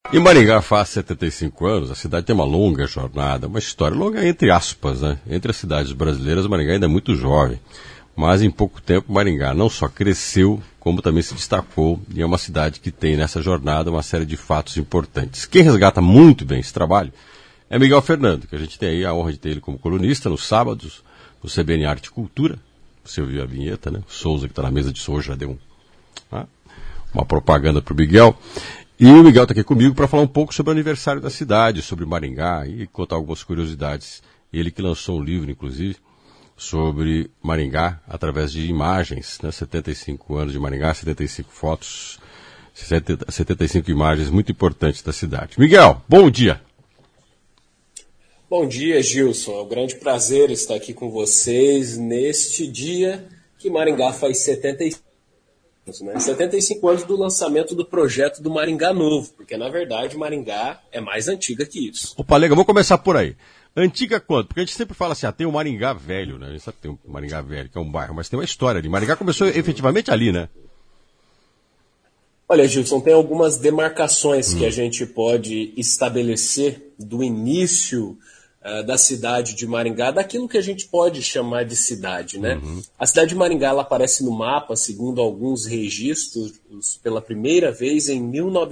E Maringá faz 75 anos, a cidade tem uma longa jornada, uma história longa entre aspas, né? Entre as cidades brasileiras, Maringá ainda é muito jovem. Mas em pouco tempo, Maringá não só cresceu, como também se destacou, e é uma cidade que tem nessa jornada uma série de fatos importantes. Quem resgata muito bem esse trabalho é Miguel Fernando, que a gente tem aí a honra de ter ele como colunista nos sábados, no CBN Arte e Cultura. Você ouviu a vinheta, né? O Souza, que está na mesa de som, já deu uma propaganda para o Miguel. E o Miguel está aqui comigo para falar um pouco sobre o aniversário da cidade, sobre Maringá e contar algumas curiosidades. Ele que lançou um livro, inclusive, sobre Maringá através de imagens, né? 75 anos de Maringá, 75 fotos, 75 imagens muito importantes da cidade. Miguel, bom dia. Bom dia, Gilson. É um grande prazer estar aqui com vocês neste dia que Maringá faz 75 anos, né? 75 anos do lançamento do projeto do Maringá Novo, porque, na verdade, Maringá é mais antiga que isso. Ô, Palega, vou começar por aí. Antiga quanto? Porque a gente sempre fala assim, tem o Maringá Velho, né? A gente sabe que tem o Maringá Velho, que é um bairro, mas tem uma história ali. Maringá começou efetivamente ali, né? Olha, Gilson, tem algumas demarcações que a gente pode estabelecer do início da cidade de Maringá, daquilo que a gente pode chamar de cidade, né? A cidade de Maringá, ela aparece no mapa, segundo alguns registros, pela primeira vez em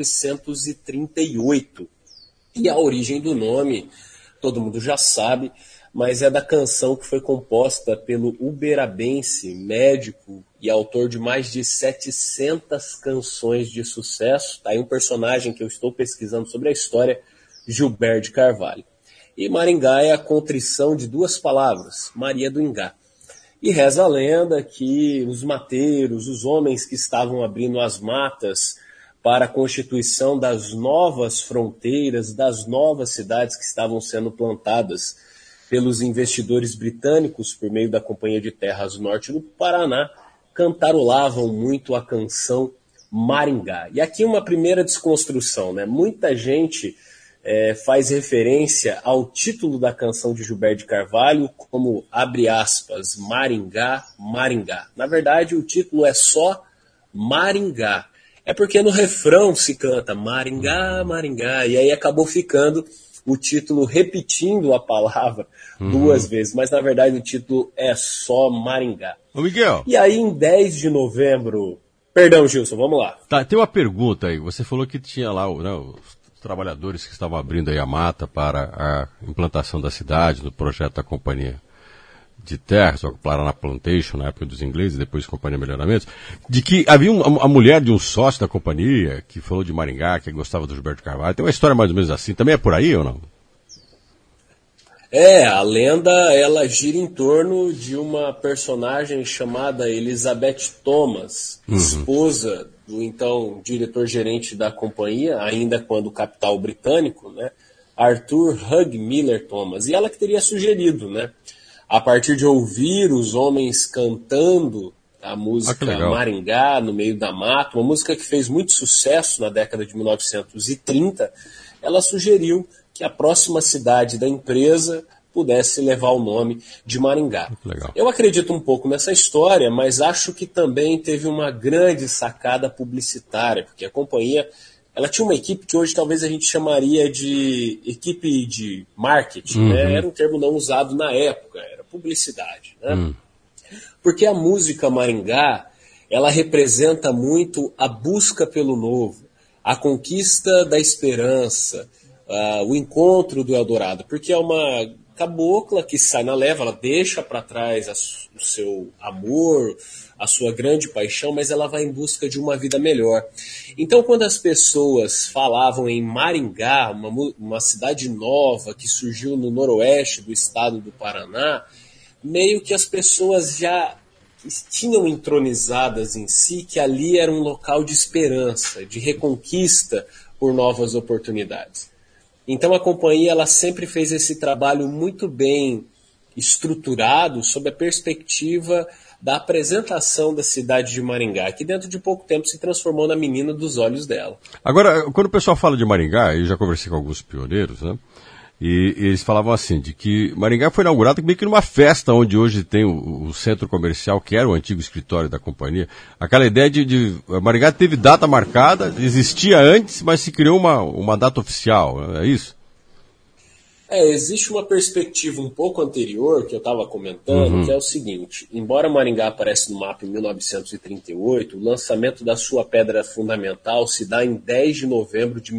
1938. E a origem do nome, todo mundo já sabe, mas é da canção que foi composta pelo uberabense, médico e autor de mais de 700 canções de sucesso. Tá aí um personagem que eu estou pesquisando sobre a história, Gilberto de Carvalho. E Maringá é a contrição de duas palavras, Maria do Ingá. E reza a lenda que os mateiros, os homens que estavam abrindo as matas para a constituição das novas fronteiras, das novas cidades que estavam sendo plantadas pelos investidores britânicos por meio da Companhia de Terras Norte do Paraná, cantarolavam muito a canção Maringá. E aqui uma primeira desconstrução, né? Muita gente faz referência ao título da canção de Gilberto de Carvalho como, abre aspas, Maringá, Maringá. Na verdade, o título é só Maringá. É porque no refrão se canta Maringá, Maringá, e aí acabou ficando o título repetindo a palavra duas vezes, mas na verdade o título é só Maringá. Ô, Miguel. E aí em 10 de novembro... Perdão, Gilson, vamos lá. Tá, tem uma pergunta aí. Você falou que tinha lá os trabalhadores que estavam abrindo aí a mata para a implantação da cidade, no projeto da Companhia de Terras, o Paraná Plantation, na época dos ingleses, depois Companhia Melhoramentos, de que havia a mulher de um sócio da companhia que falou de Maringá, que gostava do Gilberto Carvalho. Tem uma história mais ou menos assim. Também é por aí ou não? A lenda, ela gira em torno de uma personagem chamada Elizabeth Thomas, esposa do então diretor-gerente da companhia, ainda quando capital britânico, né, Arthur Hugh Miller Thomas. E ela que teria sugerido, né, a partir de ouvir os homens cantando a música Maringá no meio da mata, uma música que fez muito sucesso na década de 1930, ela sugeriu que a próxima cidade da empresa pudesse levar o nome de Maringá. Eu acredito um pouco nessa história, mas acho que também teve uma grande sacada publicitária, porque a companhia ela tinha uma equipe que hoje talvez a gente chamaria de equipe de marketing, né? Era um termo não usado na época, era publicidade, né? Porque a música Maringá, ela representa muito a busca pelo novo, a conquista da esperança, o encontro do Eldorado, porque é uma cabocla que sai na leva, ela deixa para trás o seu amor, a sua grande paixão, mas ela vai em busca de uma vida melhor. Então, quando as pessoas falavam em Maringá, uma cidade nova que surgiu no noroeste do estado do Paraná, meio que as pessoas já tinham entronizadas em si que ali era um local de esperança, de reconquista por novas oportunidades. Então a companhia ela sempre fez esse trabalho muito bem estruturado sob a perspectiva da apresentação da cidade de Maringá, que dentro de pouco tempo se transformou na menina dos olhos dela. Agora, quando o pessoal fala de Maringá, eu já conversei com alguns pioneiros, né? E eles falavam assim, de que Maringá foi inaugurado meio que numa festa onde hoje tem o centro comercial, que era o antigo escritório da companhia. Aquela ideia de Maringá teve data marcada, existia antes, mas se criou uma data oficial, é isso? Existe uma perspectiva um pouco anterior, que eu estava comentando, que é o seguinte: embora Maringá apareça no mapa em 1938, o lançamento da sua pedra fundamental se dá em 10 de novembro de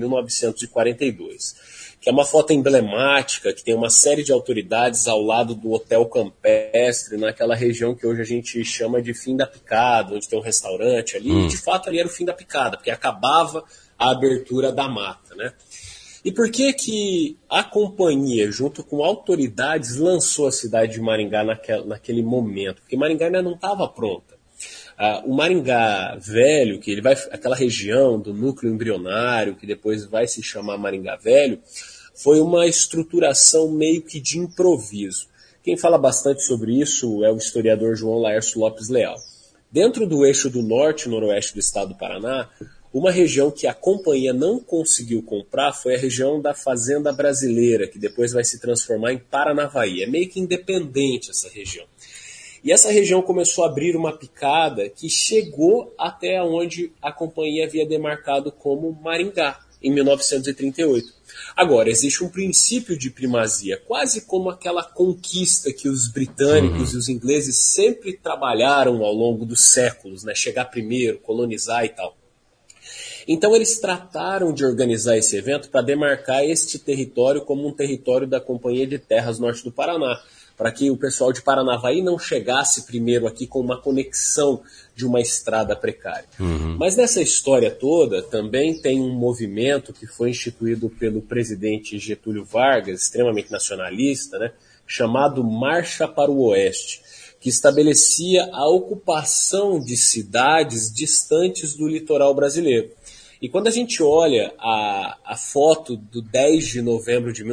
1942, que é uma foto emblemática, que tem uma série de autoridades ao lado do Hotel Campestre, naquela região que hoje a gente chama de Fim da Picada, onde tem um restaurante ali, e de fato ali era o Fim da Picada, porque acabava a abertura da mata, né? E por que a companhia, junto com autoridades, lançou a cidade de Maringá naquele momento? Porque Maringá ainda não estava pronta. O Maringá Velho, que ele vai, aquela região do núcleo embrionário, que depois vai se chamar Maringá Velho, foi uma estruturação meio que de improviso. Quem fala bastante sobre isso é o historiador João Laércio Lopes Leal. Dentro do eixo do norte e noroeste do estado do Paraná, uma região que a companhia não conseguiu comprar foi a região da Fazenda Brasileira, que depois vai se transformar em Paranavaí. É meio que independente essa região. E essa região começou a abrir uma picada que chegou até onde a companhia havia demarcado como Maringá, em 1938. Agora, existe um princípio de primazia, quase como aquela conquista que os britânicos e os ingleses sempre trabalharam ao longo dos séculos, né? Chegar primeiro, colonizar e tal. Então eles trataram de organizar esse evento para demarcar este território como um território da Companhia de Terras Norte do Paraná, para que o pessoal de Paranavaí não chegasse primeiro aqui com uma conexão de uma estrada precária. Mas nessa história toda também tem um movimento que foi instituído pelo presidente Getúlio Vargas, extremamente nacionalista, né, chamado Marcha para o Oeste, que estabelecia a ocupação de cidades distantes do litoral brasileiro. E quando a gente olha a foto do 10 de novembro de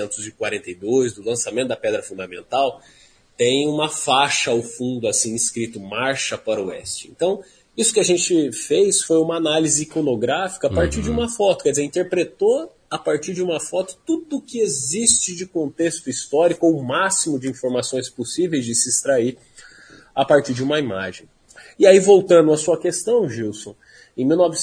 1942, do lançamento da Pedra Fundamental, tem uma faixa ao fundo assim escrito Marcha para o Oeste. Então, isso que a gente fez foi uma análise iconográfica a partir de uma foto, quer dizer, interpretou a partir de uma foto tudo o que existe de contexto histórico, ou o máximo de informações possíveis de se extrair a partir de uma imagem. E aí, voltando à sua questão, Gilson, em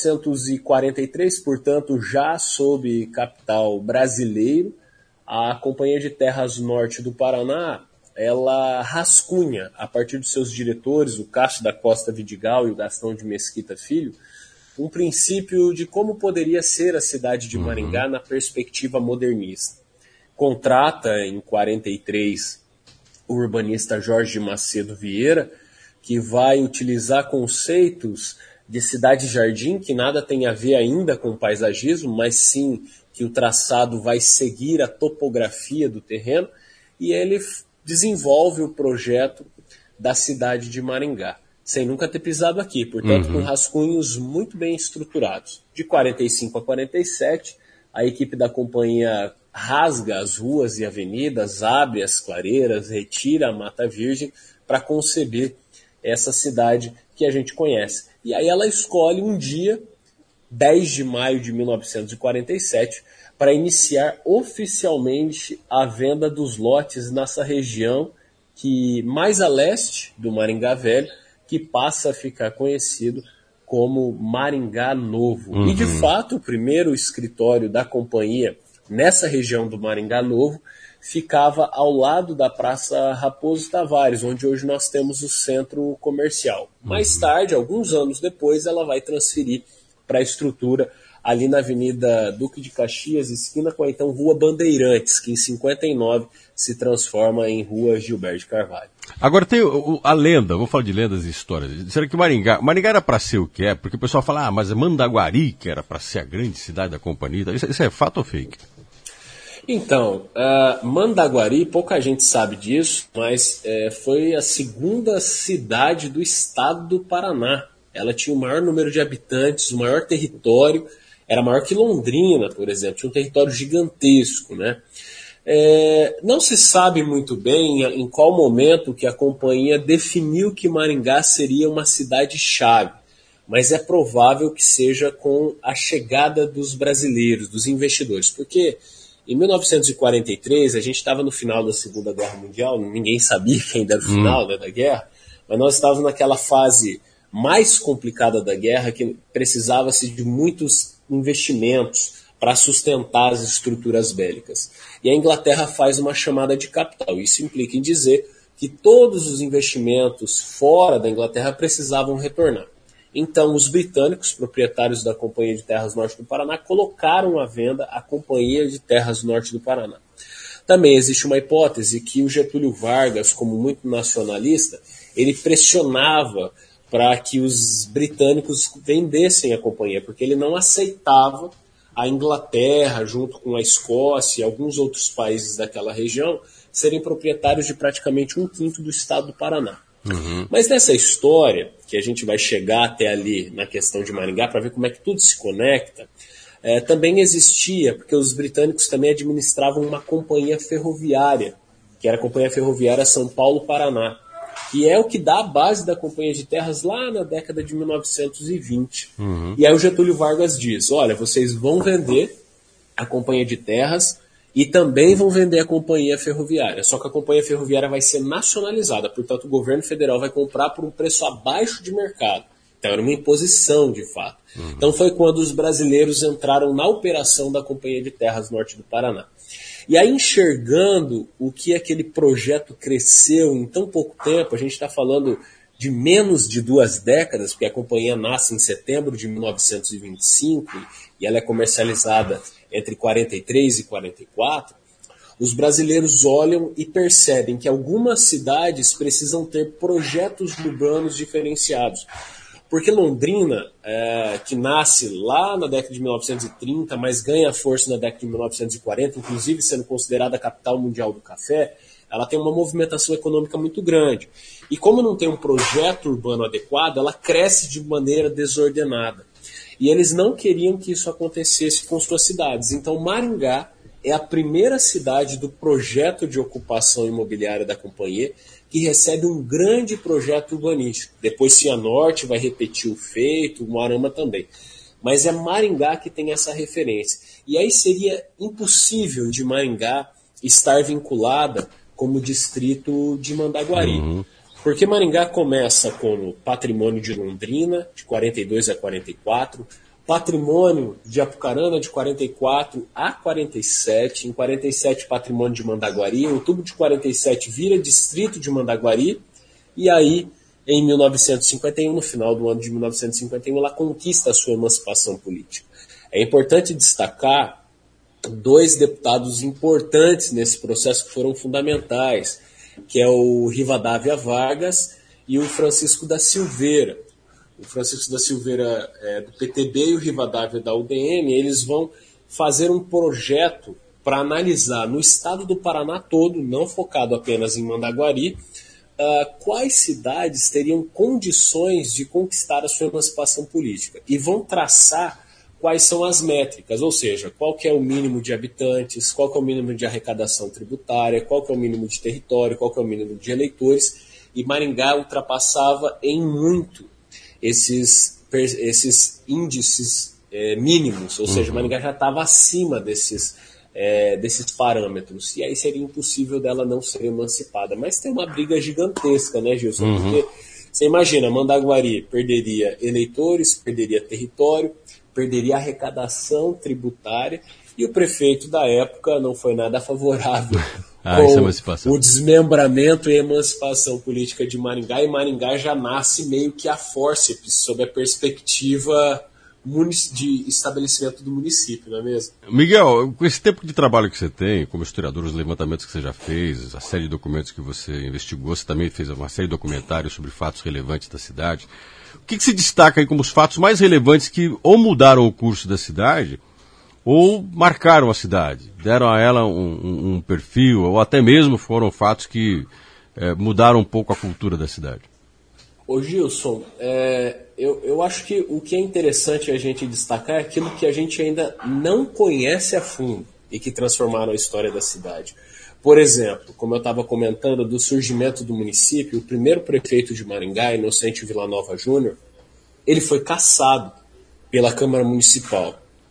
1943, portanto, já sob capital brasileiro, a Companhia de Terras Norte do Paraná, ela rascunha, a partir dos seus diretores, o Cássio da Costa Vidigal e o Gastão de Mesquita Filho, um princípio de como poderia ser a cidade de Maringá na perspectiva modernista. Contrata, em 1943, o urbanista Jorge Macedo Vieira, que vai utilizar conceitos de cidade-jardim, que nada tem a ver ainda com paisagismo, mas sim que o traçado vai seguir a topografia do terreno, e ele desenvolve o projeto da cidade de Maringá, sem nunca ter pisado aqui, portanto com rascunhos muito bem estruturados. De 45 a 47, a equipe da companhia rasga as ruas e avenidas, abre as clareiras, retira a Mata Virgem para conceber essa cidade que a gente conhece. E aí ela escolhe um dia, 10 de maio de 1947, para iniciar oficialmente a venda dos lotes nessa região que mais a leste do Maringá Velho, que passa a ficar conhecido como Maringá Novo. E de fato, o primeiro escritório da companhia nessa região do Maringá Novo ficava ao lado da Praça Raposo Tavares, onde hoje nós temos o centro comercial. Mais tarde, alguns anos depois, ela vai transferir para a estrutura ali na Avenida Duque de Caxias, esquina com a então Rua Bandeirantes, que em 59 se transforma em Rua Gilberto de Carvalho. Agora tem a lenda, vamos falar de lendas e histórias. Será que Maringá era para ser o que é? Porque o pessoal fala, mas é Mandaguari que era para ser a grande cidade da companhia. Isso é fato ou fake? Então, Mandaguari, pouca gente sabe disso, mas foi a segunda cidade do estado do Paraná. Ela tinha o maior número de habitantes, o maior território, era maior que Londrina, por exemplo, tinha um território gigantesco, né? Não se sabe muito bem em qual momento que a companhia definiu que Maringá seria uma cidade-chave, mas é provável que seja com a chegada dos brasileiros, dos investidores, porque Em 1943, a gente estava no final da Segunda Guerra Mundial, ninguém sabia que ainda era o final, né, da guerra, mas nós estávamos naquela fase mais complicada da guerra, que precisava-se de muitos investimentos para sustentar as estruturas bélicas. E a Inglaterra faz uma chamada de capital. Isso implica em dizer que todos os investimentos fora da Inglaterra precisavam retornar. Então, os britânicos, proprietários da Companhia de Terras Norte do Paraná, colocaram à venda a Companhia de Terras Norte do Paraná. Também existe uma hipótese que o Getúlio Vargas, como muito nacionalista, ele pressionava para que os britânicos vendessem a companhia, porque ele não aceitava a Inglaterra, junto com a Escócia e alguns outros países daquela região, serem proprietários de praticamente 1/5 do estado do Paraná. Mas nessa história, que a gente vai chegar até ali na questão de Maringá, para ver como é que tudo se conecta, também existia, porque os britânicos também administravam uma companhia ferroviária, que era a Companhia Ferroviária São Paulo-Paraná, que é o que dá a base da Companhia de Terras lá na década de 1920. E aí o Getúlio Vargas diz, olha, vocês vão vender a Companhia de Terras e também vão vender a Companhia Ferroviária. Só que a Companhia Ferroviária vai ser nacionalizada, portanto o governo federal vai comprar por um preço abaixo de mercado. Então era uma imposição, de fato. Então foi quando os brasileiros entraram na operação da Companhia de Terras Norte do Paraná. E aí, enxergando o que aquele projeto cresceu em tão pouco tempo, a gente está falando de menos de 2 décadas, porque a companhia nasce em setembro de 1925 e ela é comercializada entre 43 e 44, os brasileiros olham e percebem que algumas cidades precisam ter projetos urbanos diferenciados. Porque Londrina, que nasce lá na década de 1930, mas ganha força na década de 1940, inclusive sendo considerada a capital mundial do café, ela tem uma movimentação econômica muito grande. E como não tem um projeto urbano adequado, ela cresce de maneira desordenada. E eles não queriam que isso acontecesse com suas cidades. Então Maringá é a primeira cidade do projeto de ocupação imobiliária da companhia que recebe um grande projeto urbanístico. Depois Cianorte vai repetir o feito, o Moarama também. Mas é Maringá que tem essa referência. E aí seria impossível de Maringá estar vinculada como distrito de Mandaguari. Porque Maringá começa como patrimônio de Londrina, de 42 a 44, patrimônio de Apucarana, de 44 a 47, em 47 patrimônio de Mandaguari, em outubro de 47 vira distrito de Mandaguari, e aí em 1951, no final do ano de 1951, ela conquista a sua emancipação política. É importante destacar 2 deputados importantes nesse processo que foram fundamentais, que é o Rivadavia Vargas e o Francisco da Silveira. O Francisco da Silveira do PTB e o Rivadavia da UDN, eles vão fazer um projeto para analisar no estado do Paraná todo, não focado apenas em Mandaguari, quais cidades teriam condições de conquistar a sua emancipação política. E vão traçar quais são as métricas, ou seja, qual que é o mínimo de habitantes, qual que é o mínimo de arrecadação tributária, qual que é o mínimo de território, qual que é o mínimo de eleitores, e Maringá ultrapassava em muito esses índices mínimos, ou seja, Maringá já estava acima desses parâmetros, e aí seria impossível dela não ser emancipada. Mas tem uma briga gigantesca, né, Gilson? Porque você imagina, Mandaguari perderia eleitores, perderia território, perderia arrecadação tributária, e o prefeito da época não foi nada favorável com o desmembramento e emancipação política de Maringá, e Maringá já nasce meio que a fórceps, sob a perspectiva de estabelecimento do município, não é mesmo? Miguel, com esse tempo de trabalho que você tem, como historiador, os levantamentos que você já fez, a série de documentos que você investigou, você também fez uma série de documentários sobre fatos relevantes da cidade. O que se destaca aí como os fatos mais relevantes que ou mudaram o curso da cidade ou marcaram a cidade, deram a ela um perfil, ou até mesmo foram fatos que mudaram um pouco a cultura da cidade? Ô Gilson, eu acho que o que é interessante a gente destacar é aquilo que a gente ainda não conhece a fundo e que transformaram a história da cidade. Por exemplo, como eu estava comentando, do surgimento do município, o primeiro prefeito de Maringá, Inocente Villanova Júnior, ele foi cassado pela Câmara Municipal.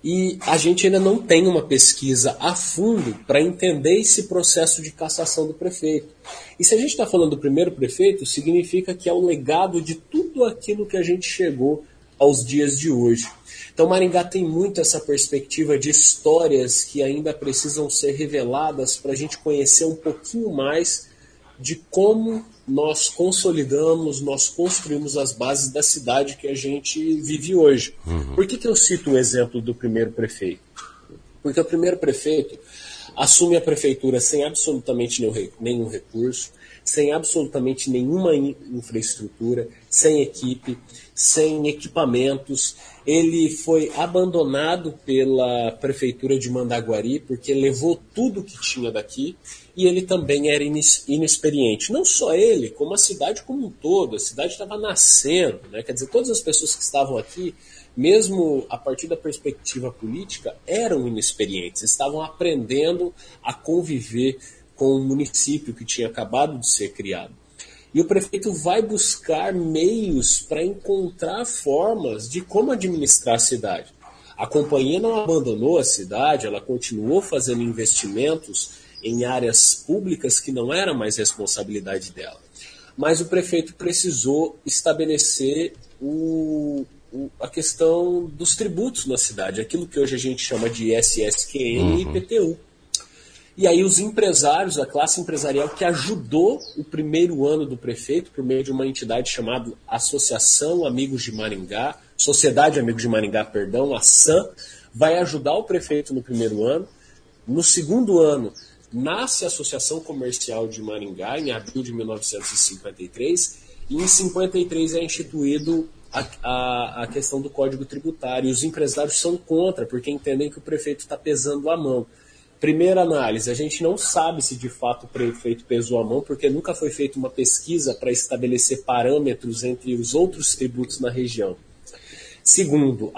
E a gente ainda não tem uma pesquisa a fundo para entender esse processo de cassação do prefeito. E se a gente está falando do primeiro prefeito, significa que é o legado de tudo aquilo que a gente chegou aos dias de hoje. Então Maringá tem muito essa perspectiva de histórias que ainda precisam ser reveladas para a gente conhecer um pouquinho mais de como nós consolidamos, nós construímos as bases da cidade que a gente vive hoje. Por que eu cito o exemplo do primeiro prefeito? Porque o primeiro prefeito assume a prefeitura sem absolutamente nenhum recurso, sem absolutamente nenhuma infraestrutura, sem equipe, sem equipamentos. Ele foi abandonado pela prefeitura de Mandaguari porque levou tudo que tinha daqui e ele também era inexperiente. Não só ele, como a cidade como um todo. A cidade estava nascendo, né? Quer dizer, todas as pessoas que estavam aqui, mesmo a partir da perspectiva política, eram inexperientes, estavam aprendendo a conviver com o município que tinha acabado de ser criado. E o prefeito vai buscar meios para encontrar formas de como administrar a cidade. A companhia não abandonou a cidade, ela continuou fazendo investimentos em áreas públicas que não era mais responsabilidade dela. Mas o prefeito precisou estabelecer a questão dos tributos na cidade, aquilo que hoje a gente chama de ISSQN e IPTU. E aí os empresários, a classe empresarial que ajudou o primeiro ano do prefeito, por meio de uma entidade chamada Associação Amigos de Maringá, Sociedade Amigos de Maringá, perdão, a SAM, vai ajudar o prefeito no primeiro ano. No segundo ano, nasce a Associação Comercial de Maringá, em abril de 1953, e em 1953 é instituído a questão do Código Tributário. E os empresários são contra, porque entendem que o prefeito está pesando a mão. Primeira análise, a gente não sabe se de fato o prefeito pesou a mão, porque nunca foi feita uma pesquisa para estabelecer parâmetros entre os outros tributos na região. Segundo,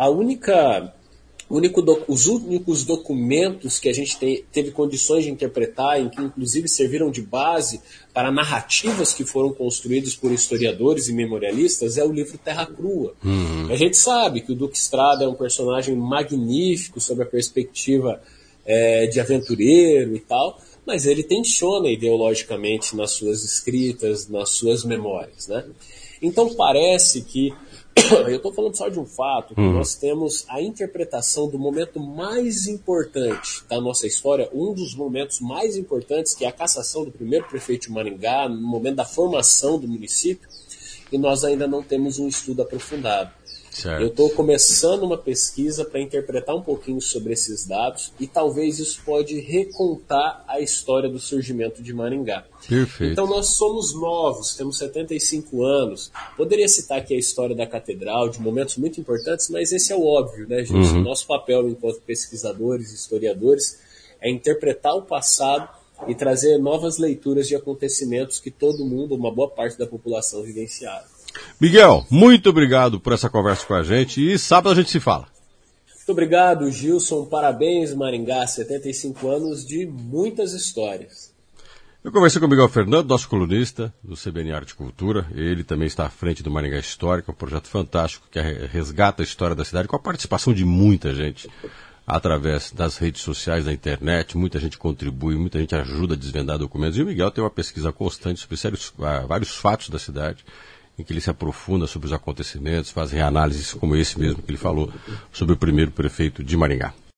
os únicos documentos que a gente teve condições de interpretar, em que inclusive serviram de base para narrativas que foram construídas por historiadores e memorialistas, é o livro Terra Crua. A gente sabe que o Duque Estrada é um personagem magnífico sob a perspectiva de aventureiro e tal, mas ele tensiona ideologicamente nas suas escritas, nas suas memórias, né? Então parece que, eu estou falando só de um fato, que nós temos a interpretação do momento mais importante da nossa história, um dos momentos mais importantes, que é a cassação do primeiro prefeito de Maringá, no momento da formação do município, e nós ainda não temos um estudo aprofundado. Certo. Eu estou começando uma pesquisa para interpretar um pouquinho sobre esses dados e talvez isso pode recontar a história do surgimento de Maringá. Perfeito. Então nós somos novos, temos 75 anos. Poderia citar aqui a história da catedral, de momentos muito importantes, mas esse é o óbvio, né, gente? O nosso papel enquanto pesquisadores, historiadores, é interpretar o passado e trazer novas leituras de acontecimentos que todo mundo, uma boa parte da população, vivenciaram. Miguel, muito obrigado por essa conversa com a gente e sábado a gente se fala. Muito obrigado, Gilson. Parabéns, Maringá. 75 anos de muitas histórias. Eu conversei com o Miguel Fernando, nosso colunista do CBN Arte e Cultura. Ele também está à frente do Maringá Histórico, um projeto fantástico que resgata a história da cidade com a participação de muita gente através das redes sociais, da internet. Muita gente contribui, muita gente ajuda a desvendar documentos. E o Miguel tem uma pesquisa constante sobre vários fatos da cidade, em que ele se aprofunda sobre os acontecimentos, faz análises como esse mesmo que ele falou sobre o primeiro prefeito de Maringá.